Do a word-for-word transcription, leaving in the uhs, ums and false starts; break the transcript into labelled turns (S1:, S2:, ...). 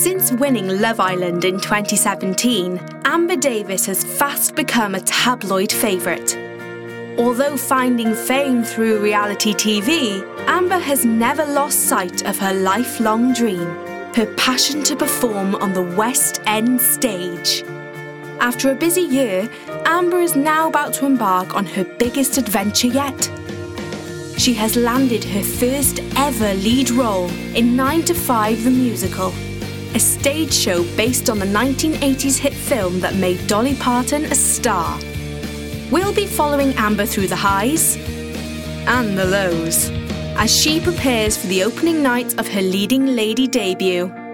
S1: Since winning Love Island in twenty seventeen, Amber Davis has fast become a tabloid favourite. Although finding fame through reality T V, Amber has never lost sight of her lifelong dream, her passion to perform on the West End stage. After a busy year, Amber is now about to embark on her biggest adventure yet. She has landed her first ever lead role in nine to five the Musical, a stage show based on the nineteen eighties hit film that made Dolly Parton a star. We'll be following Amber through the highs and the lows as she prepares for the opening night of her leading lady debut.